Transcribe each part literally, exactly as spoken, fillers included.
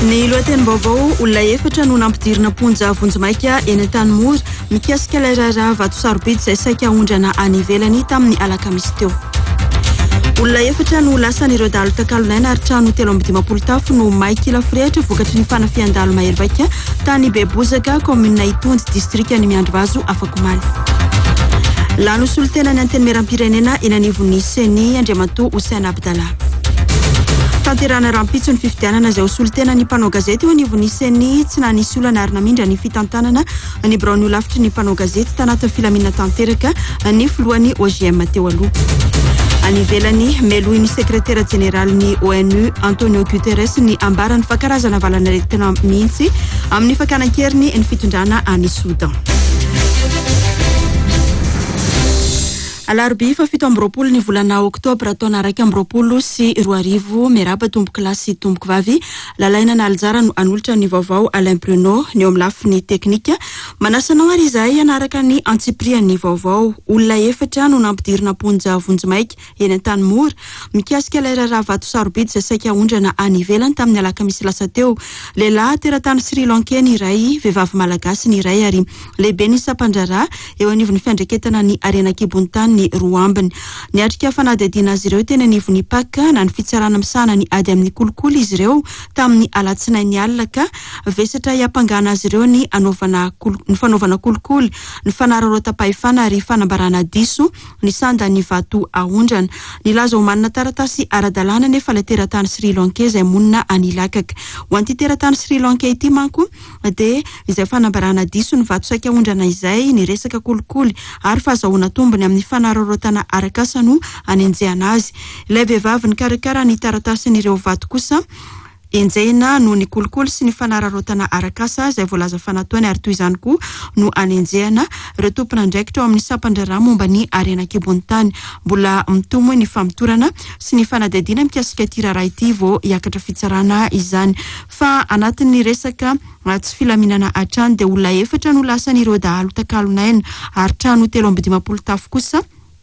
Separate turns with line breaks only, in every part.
Ny lohatenim-baovao olona efatra no nampidirina ponja vonjimaika eny an-tanimora mikasika ilay raharaha vato sarobidy izay saika ondrana any ivelany tamin'ny alakamisy teo. Olona efatra no lasan'ireo dalo takalonaina ary trano telo amby dimapolo tafo no maiky lafirehitra vokatry ny fanafian-dalo Mahery-Vaika tany Bebozaka commune Itondy distriktan'ny Miandrivazo Afakomaly. Lano solitenany anteny meram-pirenena eny anivon'ny Seny Andriamatoa Hossein Abdallah. Tanterana rampitso ny fifidianana izay hosolitena ny mpanao gazety eo anivon'ny Seny tsy na nisy olana ary namindra ny fitantanana ny braonio lavitry ny mpanao gazety tanatin'ny filaminana tanteraka ny filohan'ny O G M teo aloha. Any ivelany melohin'ny sekretera jeneral'ny O N U Antonio Guterres ny ambarany fakarazana valana retina mihitsy amin'ny fakanakeriny ny fitondrana any Soudan. Alarobia fa fito amby roapolo ny volana oktobra taona raika amby roapolo sy roa arivo meraba tomboky lahy sy tomboky vavy lalaina na aljara no anolotra ny vaovao Alain Bruno ny eo amin'ny lafiny teknika manasanao ary izay anaraka ny antsiprian'ny vaovao olona efatra no nampidirina ponja vonjimaika eny an-tanimora mikasika ilay raharaha vato sarobidy izay saika ondrana any ivelany tamin'ny alakamisy lasa teo. Lehilahy teratany Sri Lankainy iray, vehivavy malagasy ny iray ary lehibe ny sampandraraha eo anivon'ny fiandreketana ny arena Kibontany ny roa ambiny. Niatrika fanadihadiana azy ireo teny anivon'ny paka na ny fitsarana misana ny ady amin'ny kolikoly izy ireo tamin'ny alatsinainy alina ka vesatra hiampangana azy ireo ny anaovana ny fanaovana kolikoly ny fanararaotapahifana ary fanambarana diso ny sanda ny vato aondrana. Ny laza homanina taratasy ara-dalàna nefa ilay teratany Sri Lanka izay monina anilakaka. Ho an'ity teratany Sri Lanka ity manko dia izay fanambarana diso ny vato saika aondrana izay ny resaka kolikoly ary fahazahoana tombony amin'ny fanararaotana arakasa no anenjehana azy. Ilay vehivavy ny karakara ny taratasin'ireo vato kosa enjehina no ny kolikoly sy ny fanararaotana arakasa izay voalaza fanataony ary toy izany koa no anenjehana ireo tompona ndraikitra ao amin'ny sampandraraha momba ny arena Kibontany. Mbola mitomo ny famitorana sy ny fanadihadiana mikasika ity raharaha ity vao hiakatra fitsarana izany. Fa anatin'ny resaka tsy filaminana hatrany dia olona efatra no lasan'ireo dahalo takalonaina ary trano telo amby dimapolo tafo kosa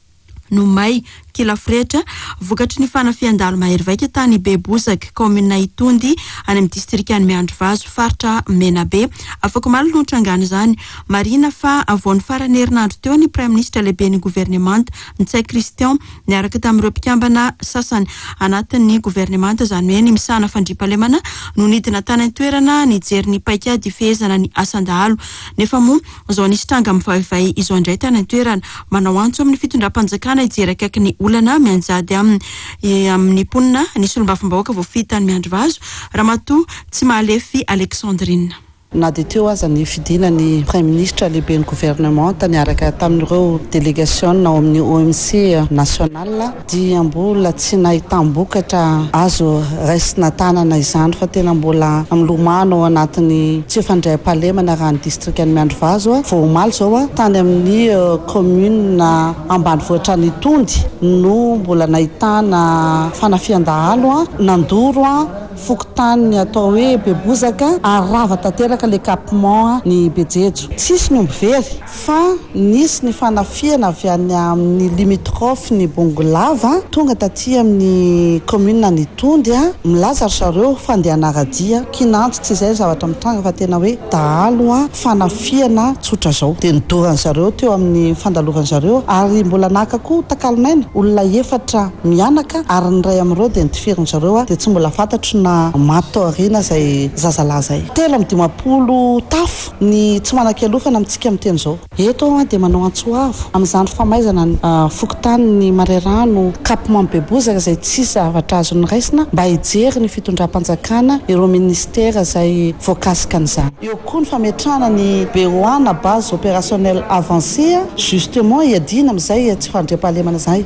no may kilafirehitra vokatry ny fanafian-dalo Mahery-Vaika tany Bebozaka commune Itondy any amin'ny distriktan'ny Miandrivazo faritra Menabe. Afakomaly no trangana izany. Marina fa avao ny farany herinandro teo ny Prime Ministre lehibe ny gouvernemanta Ntsay Christian niaraka tamin'ireo mpikambana sasany anatin'ny gouvernemanta izany hoe ny misana fandriampahalemana no nidina tany an-toerana nijery ny paikady fehezana ny asan-dahalo. Nefa moa izao nisy tranga mivavivay izao indray tany an-toerana manao antso amin'ny fitondram-panjakana ijery akaiky ny olana mianjady amin'ny amin'ny ponina ny solombavambahoaka voafita ny Miandrivazo Ramatoa tsy mahalefy Alexandrine.
Na dia teo aza ny fidinany Prime Ministre lehibe ny gouvernemanta niaraka tamin'ireo délégation ao amin'ny O M C national dia mbola tsy nahitambokatra azo raisina tanana izany fa tena mbola milomano ao anatin'ny tsy fandraim-pahalemana raha ny distriktan'ny Miandrivazo vao omaly zao tany amin'ny commune ambanivohitra ny Itondy no mbola nahitana fanafian-dahalo nandoro fokotany atao hoe Bebozaka ary rava tanteraka le campement ny Bejejo. Tsisy ny ombivery fa nisy ny fanafiana avy any amin'ny limitrophe ny Bongolava tonga taty amin'ny commune ny Itondy milaza zareo fandehana radia kinantso tsy izay zavatra mitranga fa tena hoe dahalo fanafiana tsotra zao dia nidoran'ny zareo teo amin'ny fandalovan'ny zareo ary mbola naka koa takalonaina olona efatra mianaka ary ny ray amin'ireo dia nitifirin'ny zareo dia tsy mbola fantatro na matoarina izay zazalahy zay. Telo amby dimapolo tafo ny tsy manan-kialofana amintsika amin'ny teny izao. Eto dia manao antsoavo amin'izany famaizana uh, fokotany ny Marerano campement Bebozaka izay tsisy zavatra azony raisina mba hijery ny fitondram-panjakana ireo ministera izay voakasika an'izany. Eo koa ny fametrahana ny beroana base opérationnelle avancée justement hiadina amin'izay tsy fandriampahalemana izay.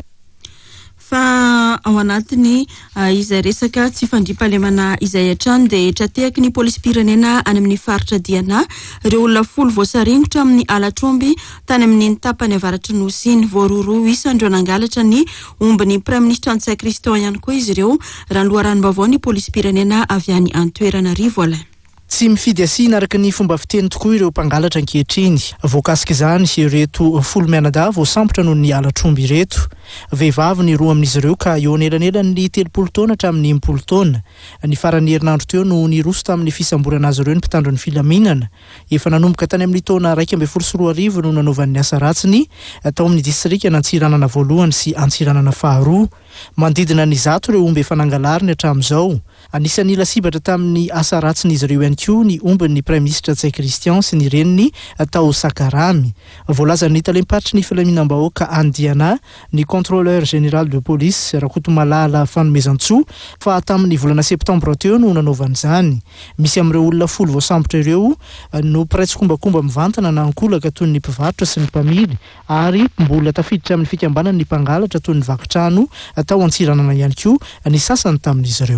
Fa ao anatiny uh, izay resaka tsy fandriampahalemana izay hatrany dia tratehaky ny polisy-pirenena any amin'ny faritra Diana ireo olona folo voasaringotra amin'ny alatromby tany amin'ny tapany avaratry nosy iny voaroroa isandreo nangalatra ny ombiny Prime Ministre Ntsay Christian ihany koa izy ireo raha ny loharanom-baovao ny polisy-pirenena avy any Antoeranarivo Alain.
Tsy mifidy asiana araka ny fomba fiteny tokoa ireo mpangalatra ankehitriny. Voakasika izany ireto folo mianadahy voasambotra noho ny alatromby ireto. vehivavy ny roa amin'izy ireo ka eo anelanelany ny telopolo taona hatramin'ny impolo taona. Ny farany herinandro teo no niroso tamin'ny fisamborana azy ireo ny mpitandro ny filaminana. Efa nanomboka tany amin'ny taona raika amby folo sy roa arivo no nanaovan'ny asa ratsiny tao amin'ny distrika n'Antsiranana voalohany sy Antsiranana faharoa. Mandidina ny zato ireo omby efa nangalariny hatramin'izao. Anisan'ny lasibatra tamin'ny asa ratsin'izy ireo ihany koa ny ombin'ny Prime Ministre Tsay Christian sy ny reniny Tao Sakaramy. Voalazan'ny talempatry ny filaminam-bahoaka Andiana ny contrôleur général de police Rakotomalala Fanomezantsoa fa tamin'ny volana septambra teo no nanaovan'izany. Misy amin'ireo olona folo voasambotra ireo no piraitsy kombakomba mivantana na ankolaka toy ny mpivarotra sy ny mpamily ary mbola tafiditra amin'ny fikambanany ny mpangalatra toy ny vakitrano tao Antsiranana ihany koa ny sasany tamin'izy ireo.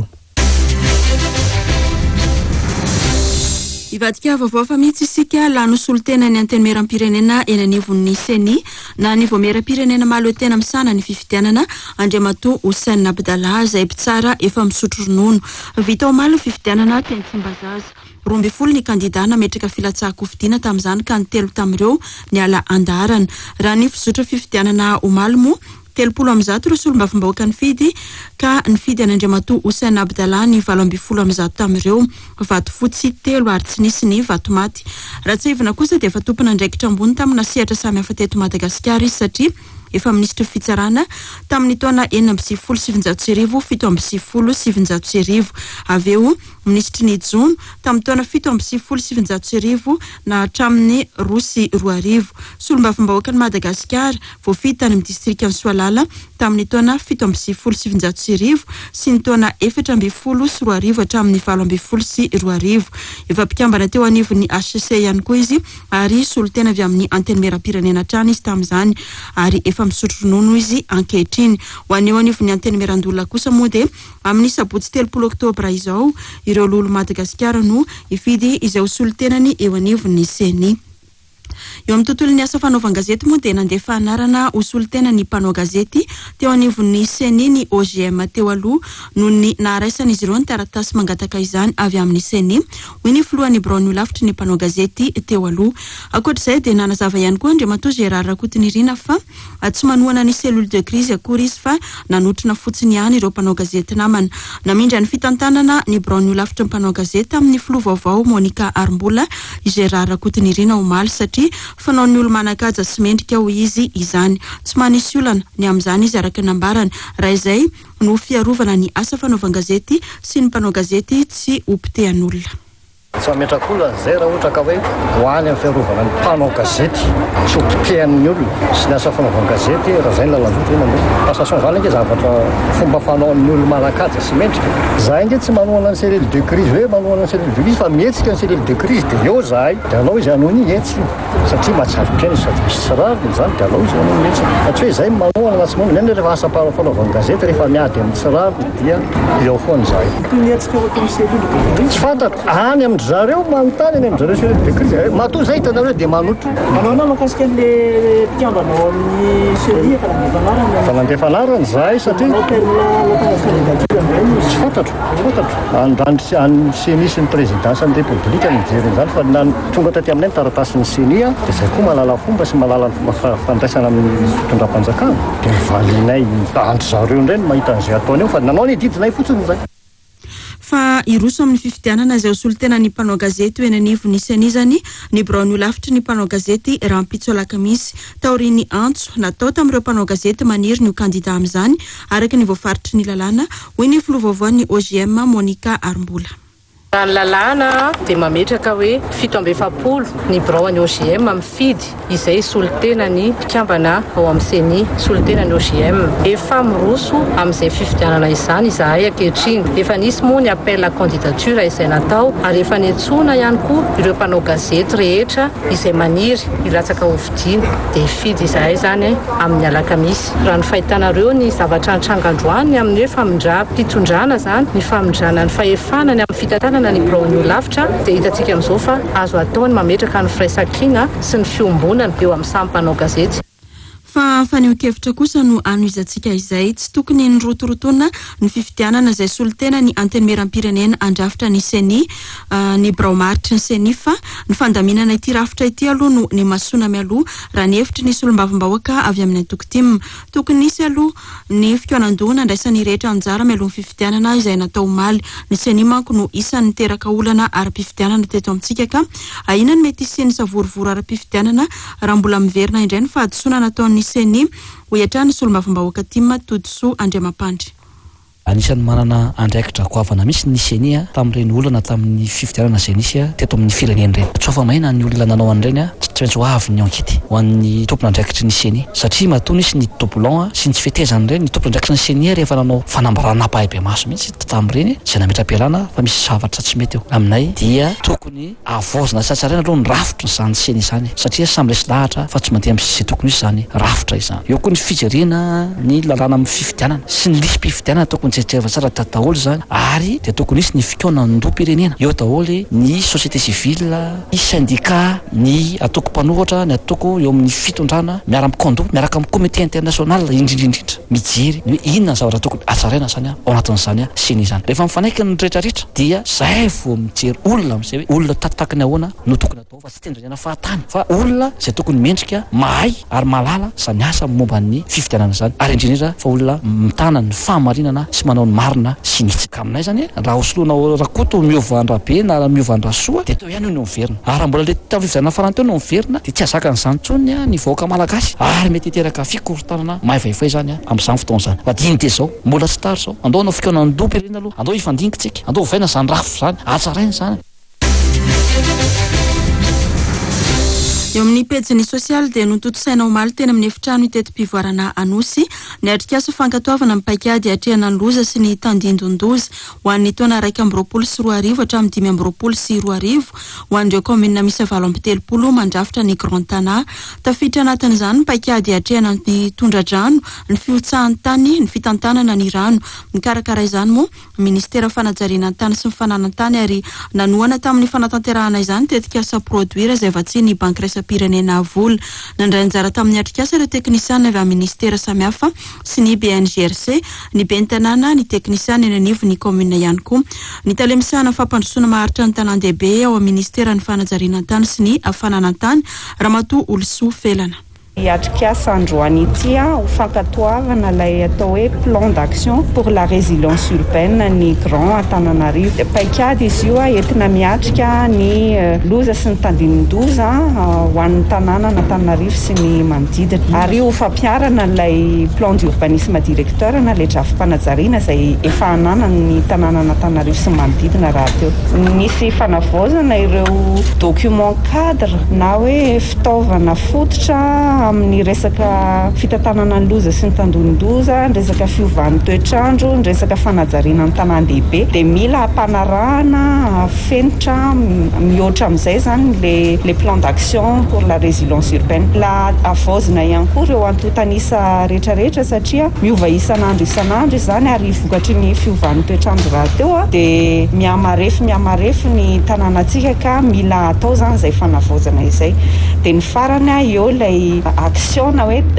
Ivadika vaovao fa mihitsy isika lano solotena ny antenimieram-pirenena eny anivon'ny Seny na ny voamieram-pirenena malo tena misana ny fifidianana Andriamatoa Hussein Abdallah izay mpitsara efa misotro ronono. Vita omaly fifidianana teny Tsimbazaza. Roa amby folo ny kandidana metraka filatsahako fidiana tamin'izany ka ny telo tamin'ireo ny ala andarana. Raha ny fizotra fifidianana omaly moa telopolo amby zato ireo solombavam-bahoaka ny fidy ka ny fidy an'Andriamatoa Hussein Abdallah ny valo amby folo amby zato tamin'ireo vato fotsy telo ary tsy nisy ny vato maty. Ratsivana kosa dia efa tompona andraikitra ambony tamina sehatra samy hafa teto Madagasikara izy satria efa minisitry fitsarana tamin'ny taona enina amby sivifolo sy sivinjato sy arivo fito amby sivifolo sy sivinjato sy arivo. Avy eo minisitry ny Jona tamin'ny taona fito amby sivifolo sy sivinjato sy arivo na hatramin'ny roa sy roa arivo. Solombavam-bahoaka ny Madagasikara voafita tany amin'ny distrika ny Soalala tamin'ny taona fito amby sivifolo sy sivinjato sy arivo sy ny taona efatra amby folo sy roa arivo hatramin'ny valo amby folo sy roa arivo. Efa mpikambana teo anivon'ny H C C ihany koa izy ary solotena avy amin'ny antenimieram-pirenena trano izy tamin'izany ary efa misotro ronono izy ankehitriny. Ho aneo anivon'ny antenimieran-dola kosa moa dia amin'ny sabotsy telopolo oktobra izao ireo lolo Madagasikara no ifidy izay ho solotenany eo anivon'ny Seny. Eo amin'ny tontolon'ny asa fanaovan-gazety moa dia nandefa anarana ho solotena ny mpanao gazety teo anivon'ny Seny ny O G M teo aloha noho ny naharaisan'izy ireo ny taratasy mangataka izany avy amin'ny Seny. Hoy ny filohan'ny Braony lavitry ny mpanao gazety teo aloha. Ankoatr'izay dia nanazava ihany koa Andriamatoa Gérard Rakotonirina fa tsy manohana ny cellule de crise akory izy fa nanotrina fotsiny ihany ireo mpanao gazety namana. Namindra ny fitantanana ny Braony lavitry ny mpanao gazety amin'ny filoha vaovao Monica Armbola Gérard Rakotonirina omaly satria fanao ny olo manakaja sy mendrika ho izy izany. Tsy manisy olana ny amin'izany izy araka ny ambarany. Raha izay no fiarovana ny asa fanaovan-gazety sy ny mpanao gazety tsy ompitehan'olona.
Tsy ametrakola zay raha ohatra ka hoe hoany amin'ny fiarovana ny mpanao gazety sy ompitehan'ny olona sy ny asa fanaovan-gazety raha izay ny lalandroatra hoe passation zany nge zavatra fomba fanaon'ny olo manakaja sy mendrika. Zahay nge tsy manohana ny cellule de crise hoe manohana ny cellule de crise fa mihetsika ny cellule de crise dia eo zahay dia alao izy hanao ny hetsy satria mahatsavitra eny sady misy tsirariny zany dia alao izy hanao ny hetsy satria hoe izay manohana na tsy manohana neny rehefa asa fanaovan-gazety rehefa miady amin'ny tsirariny dia eo foana zahay. Tsy fantatro any amin'ny zareo manontany any amin'ny zareo cellule de crise matoa zay hitanareo dia manotro.
Manao makasika an'ilay mpikambanao amin'ny Seny efa nandefa anarany.
Fa nandefa anarany zahay satria tsy fantatro fantatro andrandry any Seny sy ny présidence ny république ny mijery an'izany fa na tonga taty aminay ny taratasin'ny Seny dia izay koa malala fomba sy malala fandraisana amin'ny fitondram-panjakana dia mivalinay andry zareo indray no mahita an'izay ataony eo fa nanao ny didinay fotsiny zay.
Fa iroso amin'ny fifidianana izay ho solotena ny mpanao gazety eny anivon'ny Seny izany ny Braony lavitry ny mpanao gazety Rampitso Lakamisy taoriany antso natao tamin'ireo mpanao gazety maniry ny ho kandida amin'izany araka ny voafaritry ny lalàna. Hoy ny filoha vaovaon'ny O G M Monica Armbola.
Raha ny lalàna dia mametraka hoe fito amby efapolo ny Braony O G M mifidy izay solotena ny mpikambana ao amin'ny Seny solotena ny O G M. Efa miroso amin'izay fifidianana izany izahay ankehitriny. Efa nisy moa ny appel à candidature izay natao ary efa niantsoana ihany koa ireo mpanao gazety rehetra izay maniry hilatsaka ho fidiana dia hifidy izahay zany amin'ny alakamisy. Raha ny fahitanareo ny zavatra nitranga-androany amin'ny hoe famindram-pitondrana zany ny famindrana ny fahefanany amin'ny fitantanana ny Braony lavitra dia hitantsika amin'izao fa azo ataony mametraka ny firaisan-kina sy ny fiombonana eo amin'ny samy mpanao gazety.
fa faneho-kevitra kosa no anoizantsika izay tsy tokony ny rotorotona ny fifidianana izay solitena ny antenimieram-pirenena andrafitra ny seni uh, ny braomaritry ny seni fa ny fandaminana ity rafitra ity aloha no ny masona mialoha raha ny hevitry ny solombavambahoaka avy amin'ny antokotim tokony nisy aloha ny fikoanan-dohana andraisan'ny rehetra anjara mialoha ny fifidianana izay natao maly ny seni manko no isan'ny teraka olana ara-pifidianana teto amintsika ka ahina ny mety isiany savorovoro ara-pifidianana raha mbola miverina indray ny fahadisoana nataon'ny seni hoiatrany solombavambahoaka tima Todisoa Andriamampandry.
Anisan'ny manana andraikitra goavana misy ny senia tamin'ireny olana tamin'ny fifidianana izay nisy teto amin'ny firenena ireny. Tsofa maina ny olona nanao an'ireny tsy maintsy ho avy ny ankity ho an'ny tompona andraikitry ny senia satria matoa nisy ny tobolon sy ny tsy fitezany ireny ny tompona andraikitry ny senia rehefa nanao fanambarana pahabe maso mihitsy tamin'ireny izay nametra-pialana fa misy zavatra tsy mety eo aminay dia tokony avozana satsaraina aloha ny rafitra izany senia izany satria samy resy lahatra fa tsy mandeha amin'izay tokony izy izany rafitra izany. Eo koa ny fijerena ny lalàna amin'ny fifidianana sy ny lisy-pifidianana tokony jefa tsara daholo zany ary dia tokony isy ny fikoanan-doam-pirenena eo daholo ny société civile ny syndicat ny atoko mpanohatra ny atoko eo amin'ny fitondrana miara-mikando miaraka amin'ny comité international indrindrindrindra mijery hoe inona ny zavatra tokony atsaraina zany ao anatin'izany senia izany. Rehefa mifanaiky ny rehetrarehetra dia zay vao mijery olona amin'izay hoe olona tatitaka ny ahoana no tokony atao fa tsy tendrena fahatany fa olona izay tokony mendrika mahay ary malala zany asa momba ny fifidianana zany ary indrindrindra fa olona mitana ny fahamarinana sy manao ny marina sy nitsika aminay zany raha osoloana rakoto miovandrabe na miovandrasoa dia teo ihany io no miverina ary mbola le tafivijanana farany teo no miverina dia tsy azaka n'izany tsony ny vahoaka malagasy ary mety hiteraka fikorotanana mahavaifay zany amin'izany fotoana zany fa diny dia zao mbola tsy tary zao andao anao fikoanan-doam-pirenena aloha andao hifandingitsika andao vaina zany rafo zany atsaraina zany.
Eo amin'ny pejiny sosialy dia nototo saina omaly tena amin'ny efitrano itetim-pivoarana Anosy ny atrikasa fankatoavana amin'ny paikady atrehana ny loza sy ny tandindondoza ho an'ny taona raika amby roapolo sy roa arivo hatramin'ny dimy amby roapolo sy roa arivo ho an'ireo commune misy valo amby telopolo mandrafitra ny Grand Tana. Tafiditra anatin'izany ny paikady atrehana ny tondra-drano ny fiotsahan'ny tany ny fitantanana ny rano ny karakara izany moa ministera fanajariana ny tany sy ny fananan-tany ary nanoana tamin'ny fanatanterahana izany tetikasa produire izay vatsy ny banque pirenena vola nandray anjara tamin'ny atrikasa ireo teknisiana avy amin'ny ministera samihafa sy ny B N G R C ny bentanana ny teknisiana eny anivo ny commune ihany koa ny talemisana fampandrosoana maharitra ny tanan-dehibe ao amin'ny ministera ny fanajariana tany sy ny fananan-tany Ramatoa Olosoa Felana.
Atrikasa androany ity ho fankatoavana ilay atao hoe plan d'action pour la résilience urbaine ny Grand Antananarivo. Paikady izy io entina miatrika ny loza sy ny tandinin-doza ho an'ny tanàna Antananarivo sy ny manodidina. Ary ho fampiarana ilay plan d'urbanisme directeur na ilay drafim-panajariana izay efa ananany tanàna Antananarivo sy manodidina raha teo. Nisy fanavaozana ireo document cadre na hoe fitaovana fototra amin'ny resaka fitantanana ny loza sy ny tandinin-doza, ny resaka fiovan'ny toetrandro, ny resaka fanajariana ny tanàn-dehibe dia mila ampanarahana fenitra mihoatra amin'izay zany le le plan d'action pour la résilience urbaine. La avaozina ihany koa ireo antotanisa rehetrarehetra satria miova isan'andro isan'andro izany ary vokatry ny fiovan'ny toetrandro raha teo dia miamarefy miamarefy ny tanànantsika ka mila atao zany izay fanavaozana izay. Dia ny farany eo ilay action na hoe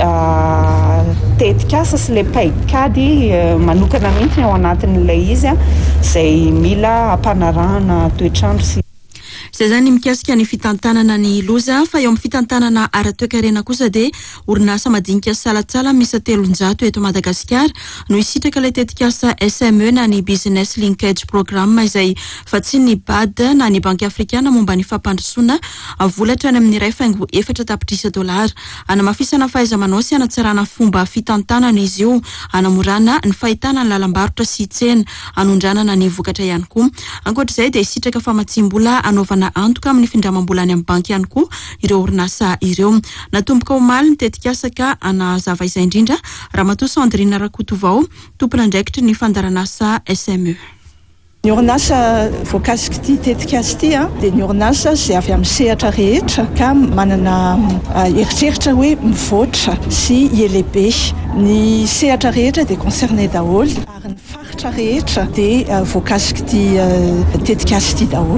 tetikasa sy le paikady manokana mihitsy ao anatin'ilay izy izay mila ampanarahana toetrandro sy
izay zany mikasika ny fitantanana ny loza fa eo amin'ny fitantanana ara-toekarena kosa dia orinasa madinika salatsala misy telonjato eto Madagasikara no isitraka ilay tetikasa S M E na ny business linkage programme izay vatsy ny B A D na ny banky afrikana momba ny fampandrosoana volatra any amin'ny iray faingo efatra tapitrisa dolara anamafisana fahaiza-manao sy anatsarana fomba fitantanana izy io anamorana ny fahitana ny lalam-barotra sy tsena anondranana ny vokatra ihany koa. Ankoatr'izay dia isitraka famatsim-bola anaovana antoka amin'ny findramam-bola any amin'ny banky ihany koa ireo orinasa ireo. Natomboka omaly ny tetikasaka anazava izay indrindra Ramatoa Sandrina Rakotovao tompona andraikitry ny fandaranasa S M E.
Ny orinasa voakasika ity tetikasa ity dia ny orinasa izay avy amin'ny sehatra rehetra ka manana eritreritra hoe mivoatra sy ielebe. Ny sehatra rehetra dia concerné daholo ary ny faritra rehetra dia voakasika ity tetikasa ity daholo.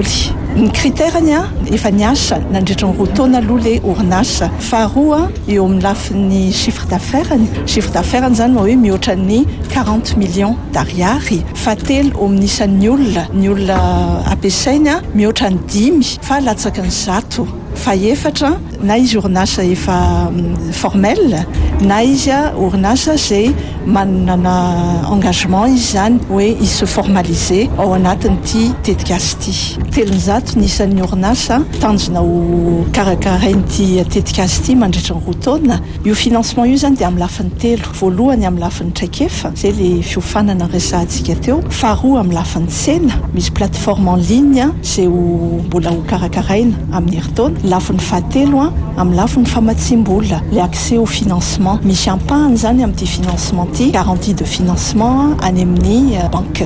ny kriterany a efa niasa nandritra ny roa taona aloha le orinasa. Faharoa eo amin'ny lafin'ny chiffre d'affaires-ny chiffre d'affaires zany hoe mihoatra ny quarante millions d'ariary. Fahatelo eo amin'ny isan'ny olona ny olona ampiasainy a mihoatra ny dimy fa latsaky ny zato. Fahaefatra na izy orinasa efa formel na izy orinasa zay manana engagement izy zany hoe izy se formaliser ao anatin'ity tetikasa ity. Telonjato ny isan'ny orinasa tanjona ho karakarain'ity tetikasa ity mandritra ny roa taona. Io financement io zany dia amin'ny lafiny telo. Voalohany amin'ny lafiny traikefa zay le fiofanana resahantsika teo. Faharoa amin'ny lafiny tsena misy plateforme en ligne zay ho mbola ho karakaraina amin'ny herintaona. Lafiny fahatelo a amin'ny lafiny famatsim-bola le accès au financement misy ampahany zany amin'ity financement ty garantie de financement any amin'ny banque.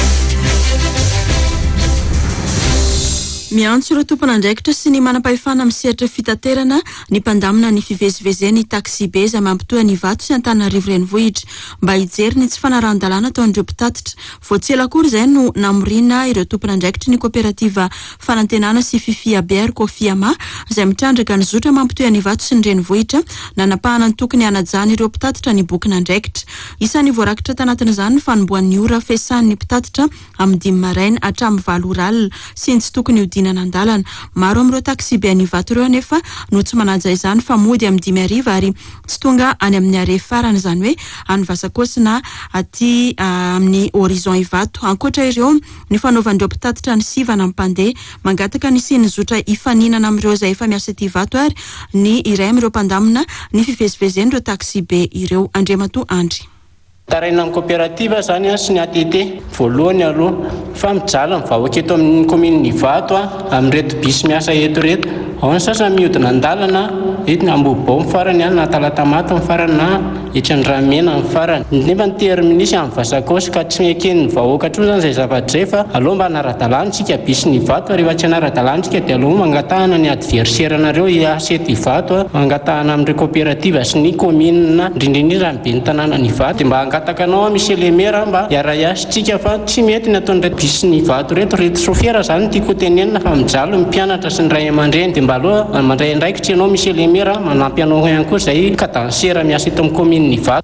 Miantso ireo tompon'andraikitra sy ny manam-pahefana amin'ny sehatra fitaterana ny mpandamina ny fivezivezeny taxi be izay mampitohy ny vato sy Antananarivo renivohitra mba hijery ny tsy fanarahan-dalàna ataon'ireo mpitatitra. Voatsela akory izay no namorina ireo tompon'andraikitra ny kooperativa fanantenana sy fifia B R Kofiama izay mitrandraka ny zotra mampitohy ny vato sy ny renivohitra nanapahana ny tokony hanajana ireo mpitatitra ny bokin'andraikitra. Isan'ny voarakitra tanatin'izany ny fanomboan'ny ora fiasan'ny mpitatitra amin'ny dimy maraina hatramin'ny valo ora alina sy ny tsy tokony hodina nandalana. Maro amin'ireo taxi be any vato ireo anefa no tsy manaja izany fa mody amin'ny dimy ariva ary tsy tonga any amin'ny are farany izany hoe any Vasakosina aty amin'ny horizon Ivato. Ankoatra ireo ny fanaovan'ireo mpitatitra ny sivana mpandeha mangataka ny siny zotra ifaninana amin'ireo izay efa miasa ety Ivato ary ny iray amin'ireo mpandamina ny fivezivezen'ireo taxi be ireo. Andriamato Andry.
Taraina amin'ny kooperativa zany a sy ny A T T voalohany aloha fa mijala ny vahoaka eto amin'ny commune Ivato a amin'reto bis miasa eto reto. Ao ny sasany mihodina an-dalana eto ny Ambobao ny farany a na Talatamato ny farany na Etrandranomena ny farany. Nefa ny terminisy amin'ny Vasakosy ka tsy ekeny ny vahoaka tro zany izay zavatra fa aloha mba hanara-dalàna tsika bis ny Ivato rehefa tsy hanara-dalàna tsika dia aloha mangatahana ny adversaire-nareo hiasa eto Ivato a mangatahana amin'ireo kooperativa sy ny commune indrindrindrindra ny be ny tanàna ny Ivato mba hangataka misy elemera mba hiara-iasitsika fa tsy mety ny ataon'ireo bis ny Ivato reto reto sofiera zany tiako tenenina fa mijalo ny mpianatra sy ny ray aman-dreny dia mba aloha mandray andraikitra ianao misy elemera manampy anao ihany koa izay kadansera miasa eto amin'ny commune Ivato.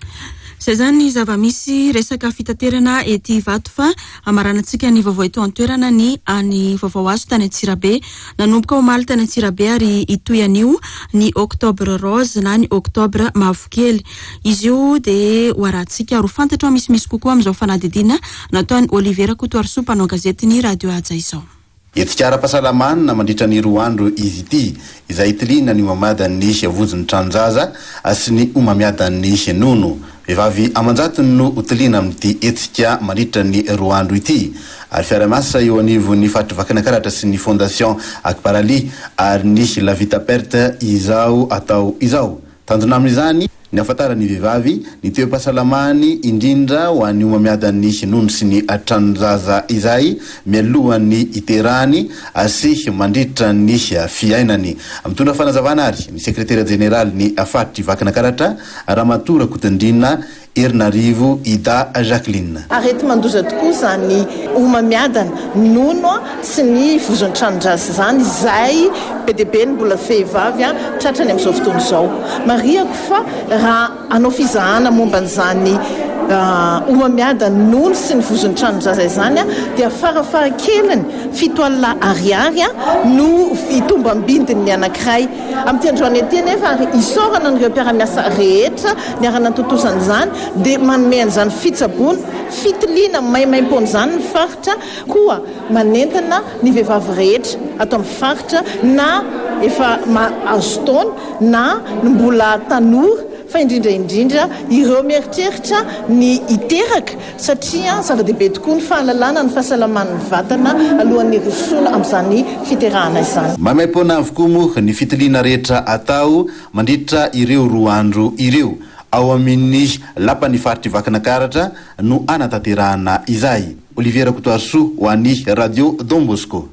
Izay zany ny zava-misy resaka fitaterana ety Ivato fa amaranantsika ny vaovao eto an-toerana ny any vaovao azo tany Antsirabe nanomboka omaly tany Antsirabe ary itoy anio ny octobre rose na ny octobre mavokely. Izy io dia hoarantsika ro fantatra misy misy kokoa amin'izao fanadidina nataony Olivera Kotoariso mpanao gazety ny radio Aja izao.
Etsika ara-pahasalamana mandritra ny roa andro izy ity izay itilina ny umamadany vozony tranjaza sy ny umamiadany nono. Vehivavy amanjatony no utilina amin'ity etsika mandritra ny roa andro ity ary fiara-miasa eo anivon'ny faritry Vakinankaratra sy ny fondation Akbarali ary ny La Vita Perte izao atao izao. Tanjona amin'izany ny afatara ny vehivavy ny toe-pahasalamany indrindra ho an'ny umamiadany nono sy ny tranjaza izay mialohan'ny iterany sy mandritra ny fiainany. Mitondra fanazavana ary ny sekretera general ny faritry Vakinankaratra Ramatora Kotindrina Erinarivo Ida Jacqueline.
Arety mandoza tokoa zany umamiadana nono sy ny vozony tranjaza zany izay be dia be ny mbola vehivavy tratrany amin'izao fotoana izao. Mariako fa raha anao fizahana momba n'izany Uh, umamiadana nono sy ny vozony tranjaza izany dia farafara keliny fito alina ariary no itombam-bindiny ny anankiray amin'ity androany ety nefa ary isorana n'ireo mpiara-miasa rehetra ny arana-totosana izany dia manome an'izany fitsabony fitiliana maimaim-pony izany ny faritra koa manentana ny vehivavy rehetra atao amin'ny faritra na efa azo taona na ny mbola tanora fa indrindra indrindra ireo mieritreritra ny iteraka satria zava-dehibe tokoa ny fahalalana ny fahasalaman'ny vatana alohan'ny rosoana amin'izany fiterahana izany.
Maimaim-pona avokoa moa ny fitiliana rehetra atao mandritra ireo roa andro ireo ao amin'ny lapan'ny faritry Vakinankaratra no anatanterahana izay. Olivera Kotoariso ho an'ny radio Don Bosco.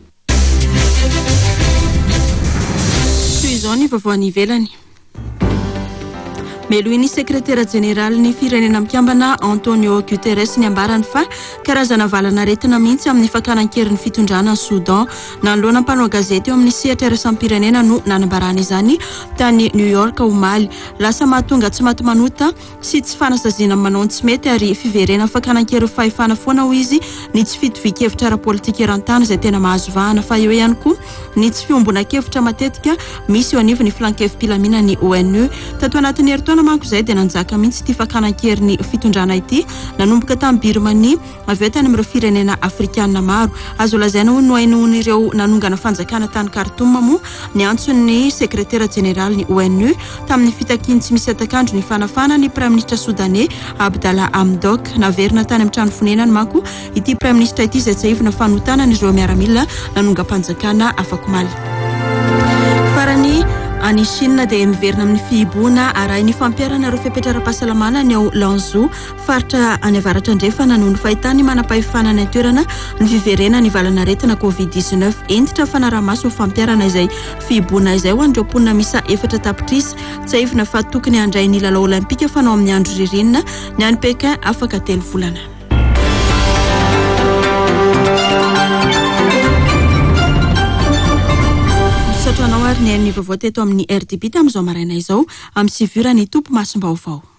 Toy izao ny vaovao any ivelany. meloiny sekretera jeneraly ny firenena mikambana Antonio Guterres ny ambarany fa karazana valana retina mihitsy amin'ny fakanan-kerin'ny fitondrana ny Soudan nanoloana mpanao gazety eo amin'ny sehatra iraisam-pirenena no nanambarana izany tany New York omaly lasa mahatonga tsy maty manota sy tsy fanasazina manao tsy mety ary fiverena fakanan-kery fahefana foana ho izy ny tsy fitovikevitra ara-politika eran-tany izay tena mahazo vahana fa eo ihany koa ny tsy fiombona-kevitra matetika misy eo anivony flankevim-pilamina ny O N U tato anatin'ny herintaona manko izay dia nanjaka mihitsy ity fakanan-kery fitondrana ity nanomboka tamin'ny Birmanie avy eo tany amin'ireo firenena afrikanina maro azo lazaina ho nohainoan'ireo nanongana fanjakana tany Khartoum moa ny antson'ny sekretera jeneraly ny O N U tamin'ny fitakiny tsy misy atakandro ny fanafana ny prime ministre soudanais Abdallah Hamdok naverina tany amin'ny trano fonenany manko ity prime ministre ity izay tsaivina fanotana ny ireo miaramila nanonga-panjakana afakomaly farany any Chine dia miverina amin'ny fihiboana arahin'ny fampiarana ireo fepetra ara-pahasalamana ny ao Lanzhou faritra any avaratra andrefana noho ny fahitany manam-pahefana ny toerana ny fiverena ny valana retina covid dix-neuf entitra fanaramaso fampiarana izay fihiboana izay ho an'ireo mponina misa efatra tapitrisa tsaivina fa tokony handray ny lalao olimpika fanao amin'ny andro ririnina ny any Pekin afaka telo volana. Satroanao ary ny vaovao teto amin'ny R D B tamin'izao maraina izao amin'ny sivura ny tompo masom-baovao.